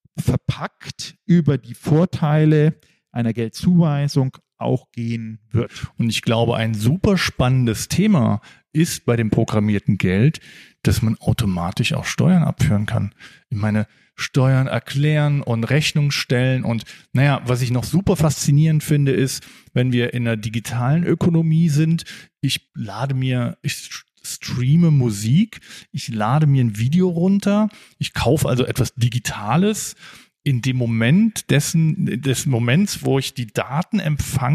verpackt über die Vorteile einer Geldzuweisung auch gehen wird. Und ich glaube, ein super spannendes Thema ist bei dem programmierten Geld, dass man automatisch auch Steuern abführen kann. Ich meine, Steuern erklären und Rechnung stellen und naja, was ich noch super faszinierend finde, ist, wenn wir in der digitalen Ökonomie sind, ich lade mir, ich streame Musik, ich lade mir ein Video runter, ich kaufe also etwas Digitales. In dem Moment dessen, des Moments, wo ich die Daten empfange,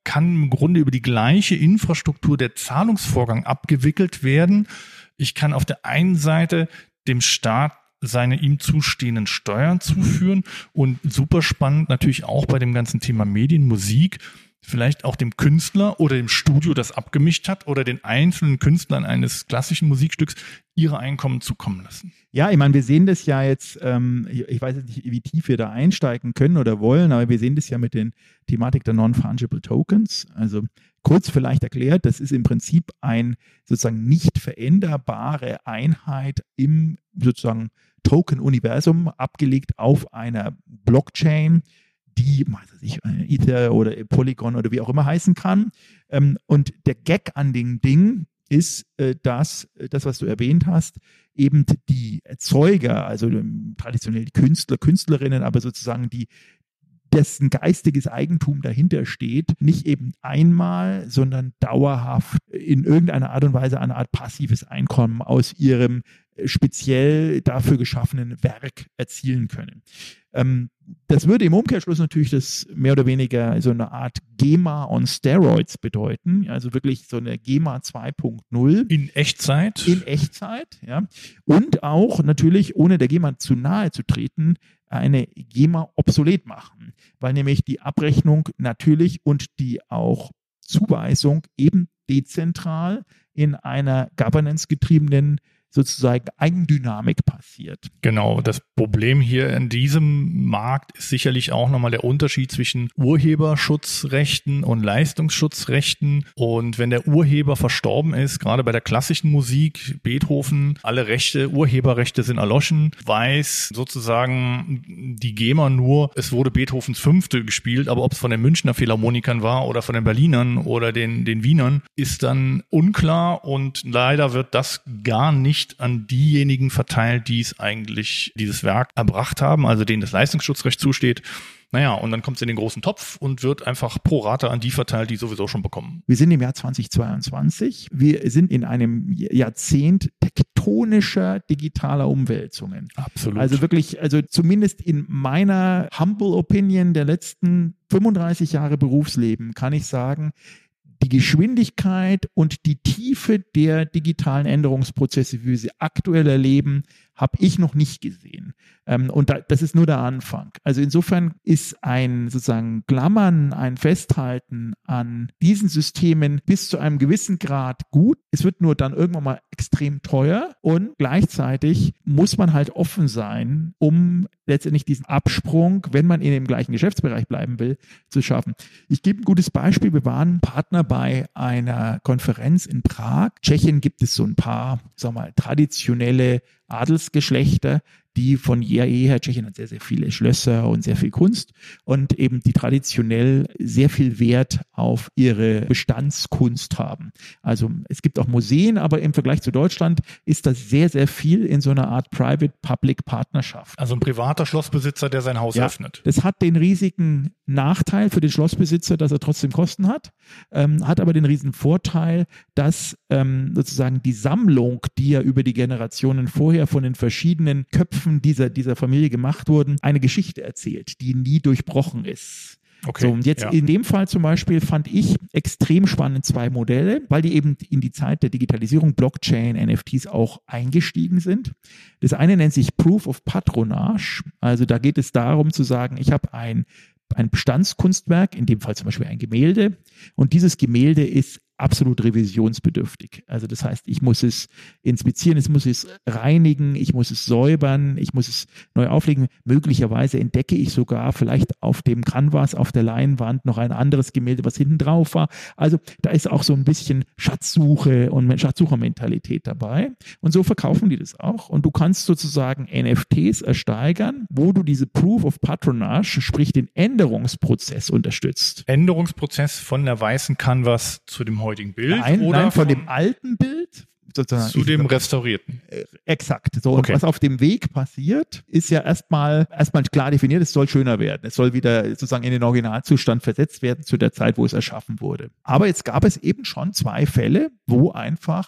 kann im Grunde über die gleiche Infrastruktur der Zahlungsvorgang abgewickelt werden. Ich kann auf der einen Seite dem Staat seine ihm zustehenden Steuern zuführen und super spannend natürlich auch bei dem ganzen Thema Medien, Musik, vielleicht auch dem Künstler oder dem Studio, das abgemischt hat, oder den einzelnen Künstlern eines klassischen Musikstücks ihre Einkommen zukommen lassen. Ja, ich meine, wir sehen das ja jetzt, ähm, ich, ich weiß jetzt nicht, wie tief wir da einsteigen können oder wollen, aber wir sehen das ja mit den Thematik der Non-Fungible Tokens. Also kurz vielleicht erklärt, das ist im Prinzip ein sozusagen nicht veränderbare Einheit im sozusagen Token-Universum, abgelegt auf einer Blockchain, die, weiß ich, Ether oder Polygon oder wie auch immer heißen kann. Und der Gag an dem Ding ist, dass das, was du erwähnt hast, eben die Erzeuger, also traditionell die Künstler, Künstlerinnen, aber sozusagen die, dessen geistiges Eigentum dahinter steht, nicht eben einmal, sondern dauerhaft in irgendeiner Art und Weise eine Art passives Einkommen aus ihrem speziell dafür geschaffenen Werk erzielen können. Ähm, das würde im Umkehrschluss natürlich das mehr oder weniger so eine Art GEMA on Steroids bedeuten, also wirklich so eine GEMA zwei Punkt null. In Echtzeit? In Echtzeit, ja. Und auch natürlich, ohne der GEMA zu nahe zu treten, eine GEMA obsolet machen, weil nämlich die Abrechnung natürlich und die auch Zuweisung eben dezentral in einer governance-getriebenen sozusagen Eigendynamik passiert. Genau, das Problem hier in diesem Markt ist sicherlich auch nochmal der Unterschied zwischen Urheberschutzrechten und Leistungsschutzrechten. Und wenn der Urheber verstorben ist, gerade bei der klassischen Musik, Beethoven, alle Rechte, Urheberrechte sind erloschen, weiß sozusagen die GEMA nur, es wurde Beethovens Fünfte gespielt, aber ob es von den Münchner Philharmonikern war oder von den Berlinern oder den, den Wienern, ist dann unklar, und leider wird das gar nicht an diejenigen verteilt, die es eigentlich, dieses Werk erbracht haben, also denen das Leistungsschutzrecht zusteht. Naja, und dann kommt es in den großen Topf und wird einfach pro Rata an die verteilt, die sowieso schon bekommen. Wir sind im Jahr zweitausendzweiundzwanzig. Wir sind in einem Jahrzehnt tektonischer digitaler Umwälzungen. Absolut. Also wirklich, also zumindest in meiner humble Opinion der letzten fünfunddreißig Jahre Berufsleben kann ich sagen, die Geschwindigkeit und die Tiefe der digitalen Änderungsprozesse, wie wir sie aktuell erleben, habe ich noch nicht gesehen. Und das ist nur der Anfang. Also insofern ist ein sozusagen Klammern, ein Festhalten an diesen Systemen bis zu einem gewissen Grad gut. Es wird nur dann irgendwann mal extrem teuer, und gleichzeitig muss man halt offen sein, um letztendlich diesen Absprung, wenn man in dem gleichen Geschäftsbereich bleiben will, zu schaffen. Ich gebe ein gutes Beispiel. Wir waren Partner bei einer Konferenz in Prag. In Tschechien gibt es so ein paar, sagen wir mal, traditionelle Adelsgeschlechter, die von jeher, Tschechien hat sehr, sehr viele Schlösser und sehr viel Kunst und eben die traditionell sehr viel Wert auf ihre Bestandskunst haben. Also es gibt auch Museen, aber im Vergleich zu Deutschland ist das sehr, sehr viel in so einer Art Private-Public-Partnerschaft. Also ein privater Schlossbesitzer, der sein Haus ja, öffnet. Das hat den riesigen Nachteil für den Schlossbesitzer, dass er trotzdem Kosten hat, ähm, hat aber den riesen Vorteil, dass ähm, sozusagen die Sammlung, die ja über die Generationen vorher von den verschiedenen Köpfen dieser, dieser Familie gemacht wurden, eine Geschichte erzählt, die nie durchbrochen ist. Okay, so, und jetzt ja. in dem Fall zum Beispiel fand ich extrem spannend zwei Modelle, weil die eben in die Zeit der Digitalisierung, Blockchain, N F Ts auch eingestiegen sind. Das eine nennt sich Proof of Patronage. Also da geht es darum zu sagen, ich habe ein ein Bestandskunstwerk, in dem Fall zum Beispiel ein Gemälde, und dieses Gemälde ist absolut revisionsbedürftig. Also das heißt, ich muss es inspizieren, ich muss es reinigen, ich muss es säubern, ich muss es neu auflegen. Möglicherweise entdecke ich sogar vielleicht auf dem Canvas, auf der Leinwand noch ein anderes Gemälde, was hinten drauf war. Also da ist auch so ein bisschen Schatzsuche und Schatzsuchermentalität dabei. Und so verkaufen die das auch. Und du kannst sozusagen N F Ts ersteigern, wo du diese Proof of Patronage, sprich den Änderungsprozess unterstützt. Änderungsprozess von der weißen Canvas zu dem heutigen Bild? Nein, oder nein, von dem alten Bild sozusagen zu dem restaurierten. Äh, exakt. So, okay. Und was auf dem Weg passiert, ist ja erstmal erstmal klar definiert, es soll schöner werden. Es soll wieder sozusagen in den Originalzustand versetzt werden zu der Zeit, wo es erschaffen wurde. Aber jetzt gab es eben schon zwei Fälle, wo einfach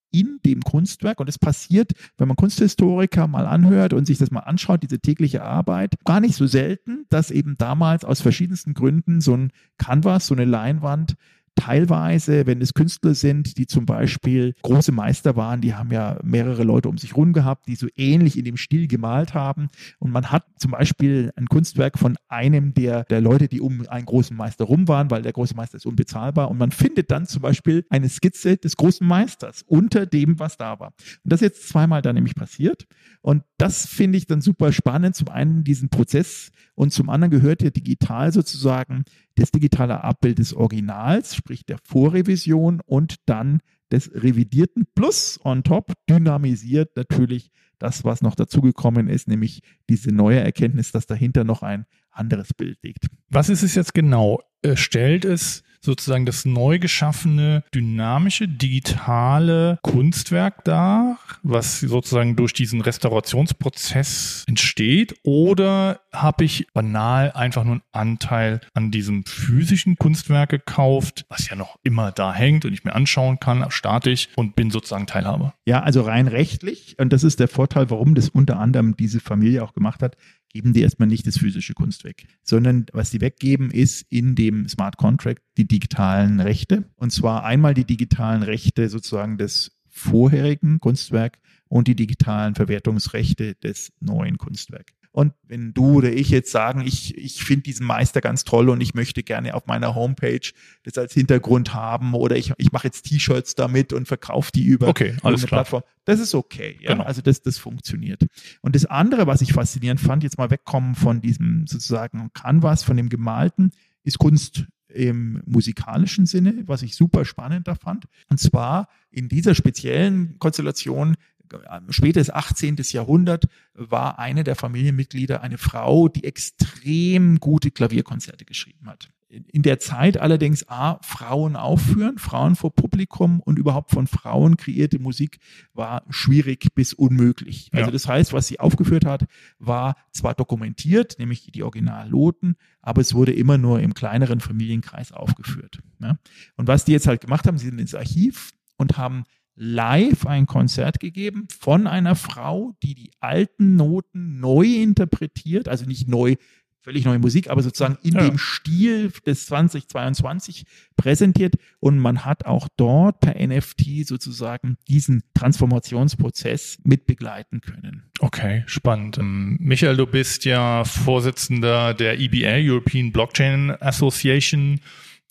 in dem Kunstwerk. Und es passiert, wenn man Kunsthistoriker mal anhört und sich das mal anschaut, diese tägliche Arbeit, gar nicht so selten, dass eben damals aus verschiedensten Gründen so ein Canvas, so eine Leinwand, teilweise, wenn es Künstler sind, die zum Beispiel große Meister waren, die haben ja mehrere Leute um sich rum gehabt, die so ähnlich in dem Stil gemalt haben. Und man hat zum Beispiel ein Kunstwerk von einem der, der Leute, die um einen großen Meister rum waren, weil der große Meister ist unbezahlbar. Und man findet dann zum Beispiel eine Skizze des großen Meisters unter dem, was da war. Und das ist jetzt zweimal dann nämlich passiert. Und das finde ich dann super spannend. Zum einen diesen Prozess und zum anderen gehört ja digital sozusagen das digitale Abbild des Originals, sprich der Vorrevision und dann des Revidierten plus on top dynamisiert natürlich das, was noch dazugekommen ist, nämlich diese neue Erkenntnis, dass dahinter noch ein anderes Bild liegt. Was ist es jetzt genau? Stellt es sozusagen das neu geschaffene, dynamische, digitale Kunstwerk dar, was sozusagen durch diesen Restaurationsprozess entsteht? Oder habe ich banal einfach nur einen Anteil an diesem physischen Kunstwerk gekauft, was ja noch immer da hängt und ich mir anschauen kann, statisch, und bin sozusagen Teilhaber? Ja, also rein rechtlich, und das ist der Vorteil, warum das unter anderem diese Familie auch gemacht hat, geben die erstmal nicht das physische Kunst weg, sondern was die weggeben, ist in dem Smart Contract die digitalen Rechte. Und zwar einmal die digitalen Rechte sozusagen des vorherigen Kunstwerks und die digitalen Verwertungsrechte des neuen Kunstwerks. Und wenn du oder ich jetzt sagen, ich, ich finde diesen Meister ganz toll und ich möchte gerne auf meiner Homepage das als Hintergrund haben oder ich, ich mache jetzt T-Shirts damit und verkaufe die über okay, alles eine klar. Plattform. Das ist okay. Ja? Genau. Also das, das funktioniert. Und das andere, was ich faszinierend fand, jetzt mal wegkommen von diesem sozusagen Canvas, von dem Gemalten, ist Kunst im musikalischen Sinne, was ich super spannend da fand. Und zwar in dieser speziellen Konstellation, spätes achtzehnten Jahrhundert, war eine der Familienmitglieder eine Frau, die extrem gute Klavierkonzerte geschrieben hat. In der Zeit allerdings A, Frauen aufführen, Frauen vor Publikum und überhaupt von Frauen kreierte Musik war schwierig bis unmöglich. Also ja. Das heißt, was sie aufgeführt hat, war zwar dokumentiert, nämlich die Originalnoten, aber es wurde immer nur im kleineren Familienkreis aufgeführt. Ja. Und was die jetzt halt gemacht haben, sie sind ins Archiv und haben live ein Konzert gegeben von einer Frau, die die alten Noten neu interpretiert, also nicht neu, völlig neue Musik, aber sozusagen in ja. dem Stil des zweitausendzweiundzwanzig präsentiert, und man hat auch dort per N F T sozusagen diesen Transformationsprozess mit begleiten können. Okay, spannend. Michael, du bist ja Vorsitzender der E B A, European Blockchain Association,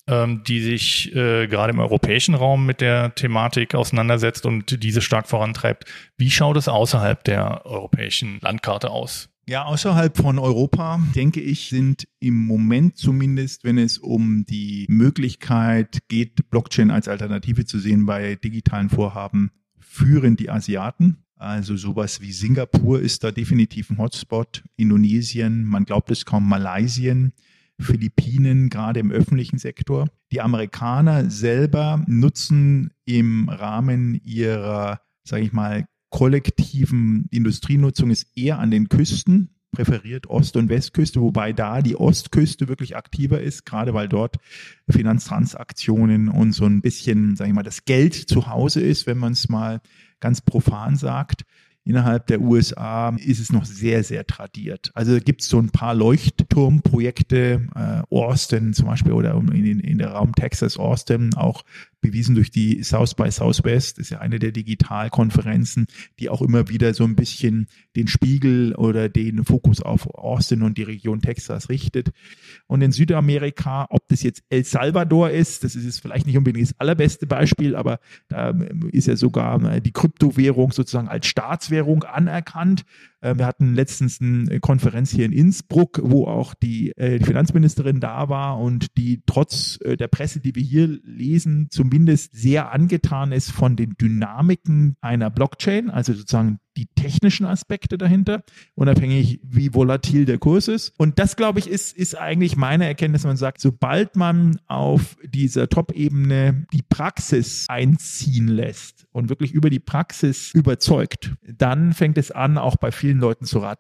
die sich äh, gerade im europäischen Raum mit der Thematik auseinandersetzt und diese stark vorantreibt. Wie schaut es außerhalb der europäischen Landkarte aus? Ja, außerhalb von Europa, denke ich, sind im Moment zumindest, wenn es um die Möglichkeit geht, Blockchain als Alternative zu sehen bei digitalen Vorhaben, führen die Asiaten. Also sowas wie Singapur ist da definitiv ein Hotspot, Indonesien, man glaubt es kaum, Malaysien, Philippinen, gerade im öffentlichen Sektor. Die Amerikaner selber nutzen im Rahmen ihrer, sage ich mal, kollektiven Industrienutzung ist eher an den Küsten, präferiert Ost- und Westküste, wobei da die Ostküste wirklich aktiver ist, gerade weil dort Finanztransaktionen und so ein bisschen, sage ich mal, das Geld zu Hause ist, wenn man es mal ganz profan sagt. Innerhalb der U S A ist es noch sehr, sehr tradiert. Also gibt es so ein paar Leuchtturmprojekte, äh, Austin zum Beispiel oder in, in der Raum Texas, Austin, auch bewiesen durch die South by Southwest, ist ja eine der Digitalkonferenzen, die auch immer wieder so ein bisschen den Spiegel oder den Fokus auf Austin und die Region Texas richtet. Und in Südamerika, ob das jetzt El Salvador ist, das ist jetzt vielleicht nicht unbedingt das allerbeste Beispiel, aber da ist ja sogar die Kryptowährung sozusagen als Staatswährung anerkannt. Wir hatten letztens eine Konferenz hier in Innsbruck, wo auch die, äh, die Finanzministerin da war und die trotz äh, der Presse, die wir hier lesen, zumindest sehr angetan ist von den Dynamiken einer Blockchain, also sozusagen die technischen Aspekte dahinter, unabhängig wie volatil der Kurs ist. Und das, glaube ich, ist, ist eigentlich meine Erkenntnis, man sagt, sobald man auf dieser Top-Ebene die Praxis einziehen lässt und wirklich über die Praxis überzeugt, dann fängt es an, auch bei vielen Leuten zu rattern.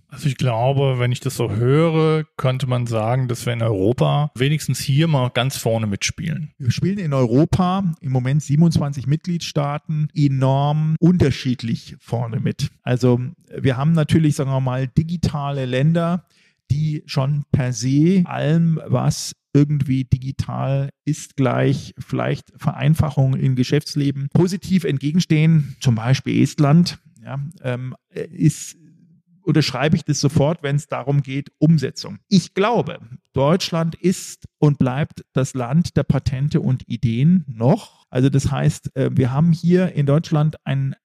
Also ich glaube, wenn ich das so höre, könnte man sagen, dass wir in Europa wenigstens hier mal ganz vorne mitspielen. Wir spielen in Europa im Moment siebenundzwanzig Mitgliedstaaten enorm unterschiedlich vorne mit. Also wir haben natürlich, sagen wir mal, digitale Länder, die schon per se allem, was irgendwie digital ist, gleich vielleicht Vereinfachung im Geschäftsleben positiv entgegenstehen. Zum Beispiel Estland, ja, ähm, ist unterschreibe ich das sofort, wenn es darum geht, Umsetzung. Ich glaube, Deutschland ist und bleibt das Land der Patente und Ideen noch. Also das heißt, wir haben hier in Deutschland einen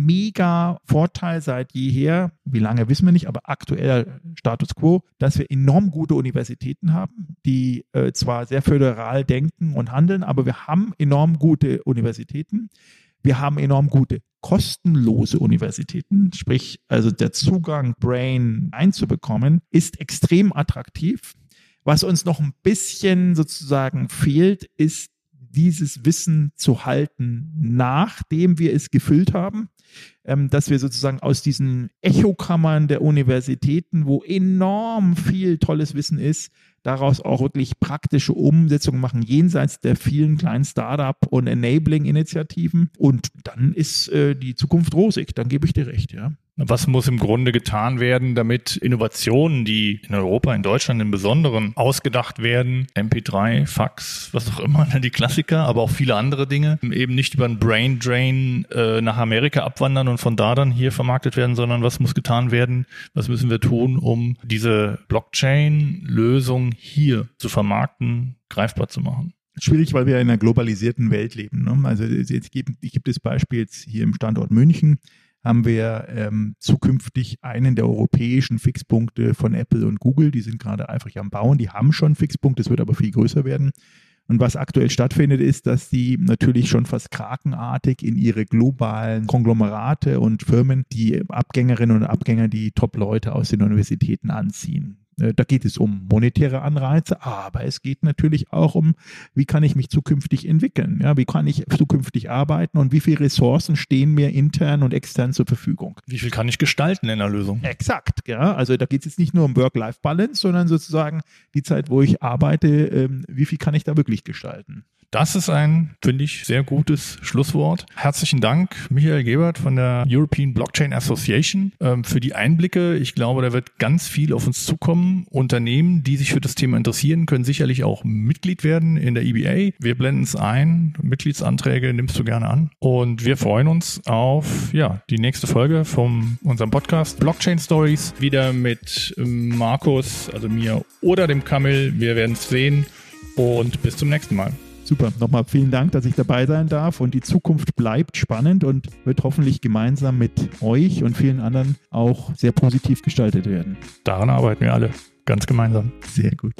mega Vorteil seit jeher, wie lange wissen wir nicht, aber aktuell Status quo, dass wir enorm gute Universitäten haben, die äh, zwar sehr föderal denken und handeln, aber wir haben enorm gute Universitäten. Wir haben enorm gute kostenlose Universitäten, sprich also der Zugang Brain einzubekommen, ist extrem attraktiv. Was uns noch ein bisschen sozusagen fehlt, ist dieses Wissen zu halten, nachdem wir es gefüllt haben, ähm, dass wir sozusagen aus diesen Echokammern der Universitäten, wo enorm viel tolles Wissen ist, daraus auch wirklich praktische Umsetzungen machen, jenseits der vielen kleinen Startup- und Enabling-Initiativen. Und dann ist äh, die Zukunft rosig, dann gebe ich dir recht, ja. Was muss im Grunde getan werden, damit Innovationen, die in Europa, in Deutschland im Besonderen ausgedacht werden, M P drei, Fax, was auch immer, die Klassiker, aber auch viele andere Dinge, eben nicht über einen Brain Drain äh, nach Amerika abwandern und von da dann hier vermarktet werden, sondern was muss getan werden, was müssen wir tun, um diese Blockchain-Lösung hier zu vermarkten, greifbar zu machen? Schwierig, weil wir in einer globalisierten Welt leben. Ne? Also jetzt gibt, ich gebe das Beispiel jetzt hier im Standort München, haben wir ähm, zukünftig einen der europäischen Fixpunkte von Apple und Google. Die sind gerade eifrig am Bauen. Die haben schon Fixpunkt, das wird aber viel größer werden. Und was aktuell stattfindet, ist, dass die natürlich schon fast krakenartig in ihre globalen Konglomerate und Firmen die Abgängerinnen und Abgänger, die Top-Leute aus den Universitäten anziehen. Da geht es um monetäre Anreize, aber es geht natürlich auch um, wie kann ich mich zukünftig entwickeln? Ja, wie kann ich zukünftig arbeiten und wie viele Ressourcen stehen mir intern und extern zur Verfügung? Wie viel kann ich gestalten in der Lösung? Exakt, ja. Also da geht es jetzt nicht nur um Work-Life-Balance, sondern sozusagen die Zeit, wo ich arbeite, ähm, wie viel kann ich da wirklich gestalten? Das ist ein, finde ich, sehr gutes Schlusswort. Herzlichen Dank, Michael Gebert von der European Blockchain Association, ähm, für die Einblicke. Ich glaube, da wird ganz viel auf uns zukommen. Unternehmen, die sich für das Thema interessieren, können sicherlich auch Mitglied werden in der E B A. Wir blenden es ein. Mitgliedsanträge nimmst du gerne an. Und wir freuen uns auf ja die nächste Folge von unserem Podcast Blockchain Stories. Wieder mit Markus, also mir oder dem Kamil. Wir werden es sehen. Und bis zum nächsten Mal. Super, nochmal vielen Dank, dass ich dabei sein darf und die Zukunft bleibt spannend und wird hoffentlich gemeinsam mit euch und vielen anderen auch sehr positiv gestaltet werden. Daran arbeiten wir alle, ganz gemeinsam. Sehr gut.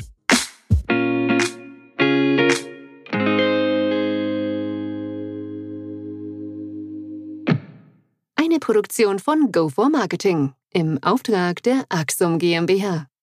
Eine Produktion von Go for Marketing im Auftrag der Axum GmbH.